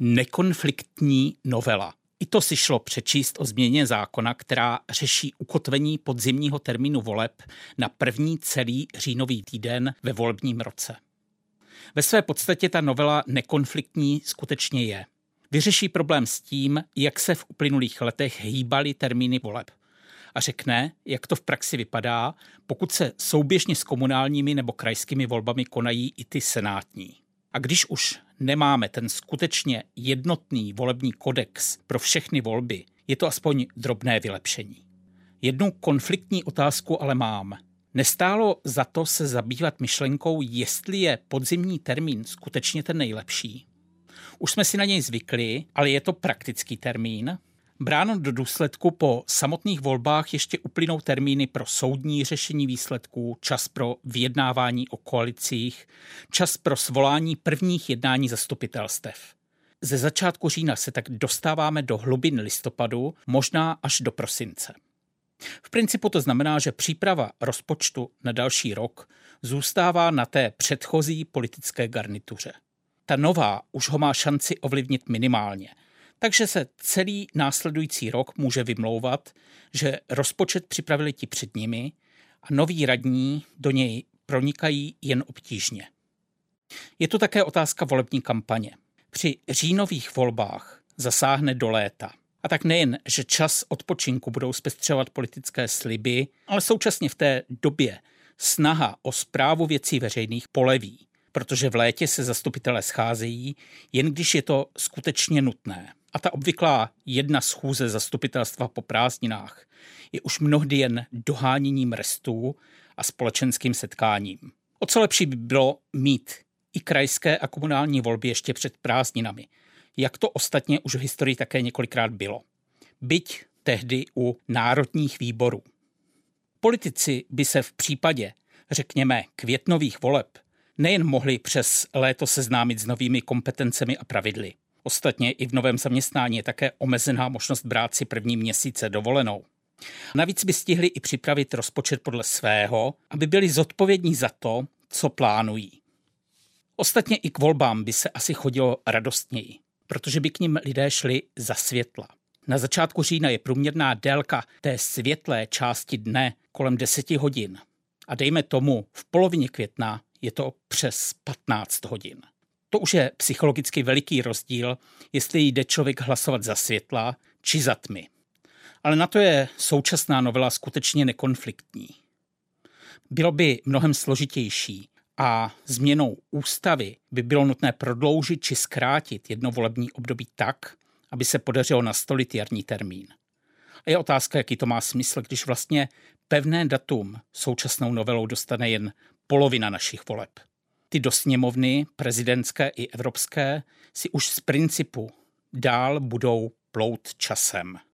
Nekonfliktní novela. I to si šlo přečíst o změně zákona, která řeší ukotvení podzimního termínu voleb na první celý říjnový týden ve volebním roce. Ve své podstatě ta novela nekonfliktní skutečně je. Vyřeší problém s tím, jak se v uplynulých letech hýbaly termíny voleb. A řekne, jak to v praxi vypadá, pokud se souběžně s komunálními nebo krajskými volbami konají i ty senátní. A když už nemáme ten skutečně jednotný volební kodex pro všechny volby, je to aspoň drobné vylepšení. Jednu konfliktní otázku ale mám. Nestálo za to se zabývat myšlenkou, jestli je podzimní termín skutečně ten nejlepší? Už jsme si na něj zvykli, ale je to praktický termín. Bráno do důsledku po samotných volbách ještě uplynou termíny pro soudní řešení výsledků, čas pro vyjednávání o koalicích, čas pro svolání prvních jednání zastupitelstev. Ze začátku října se tak dostáváme do hlubin listopadu, možná až do prosince. V principu to znamená, že příprava rozpočtu na další rok zůstává na té předchozí politické garnituře. Ta nová už ho má šanci ovlivnit minimálně. Takže se celý následující rok může vymlouvat, že rozpočet připravili ti před nimi a noví radní do něj pronikají jen obtížně. Je to také otázka volební kampaně. Při říjnových volbách zasáhne do léta. A tak nejen, že čas odpočinku budou zpestřovat politické sliby, ale současně v té době snaha o správu věcí veřejných poleví, protože v létě se zastupitelé scházejí, jen když je to skutečně nutné. A ta obvyklá jedna schůze zastupitelstva po prázdninách je už mnohdy jen doháněním restů a společenským setkáním. O co lepší by bylo mít i krajské a komunální volby ještě před prázdninami, jak to ostatně už v historii také několikrát bylo. Byť tehdy u národních výborů. Politici by se v případě, řekněme, květnových voleb nejen mohli přes léto seznámit s novými kompetencemi a pravidly. Ostatně i v novém zaměstnání je také omezená možnost brát si první měsíce dovolenou. Navíc by stihli i připravit rozpočet podle svého, aby byli zodpovědní za to, co plánují. Ostatně i k volbám by se asi chodilo radostněji, protože by k nim lidé šli za světla. Na začátku října je průměrná délka té světlé části dne kolem 10 hodin. A dejme tomu, v polovině května je to přes 15 hodin. To už je psychologicky veliký rozdíl, jestli jde člověk hlasovat za světla či za tmy. Ale na to je současná novela skutečně nekonfliktní. Bylo by mnohem složitější a změnou ústavy by bylo nutné prodloužit či zkrátit jedno volební období tak, aby se podařilo nastolit jarní termín. A je otázka, jaký to má smysl, když vlastně pevné datum současnou novelou dostane jen polovina našich voleb. Ty do sněmovny, prezidentské i evropské, si už z principu dál budou plout časem.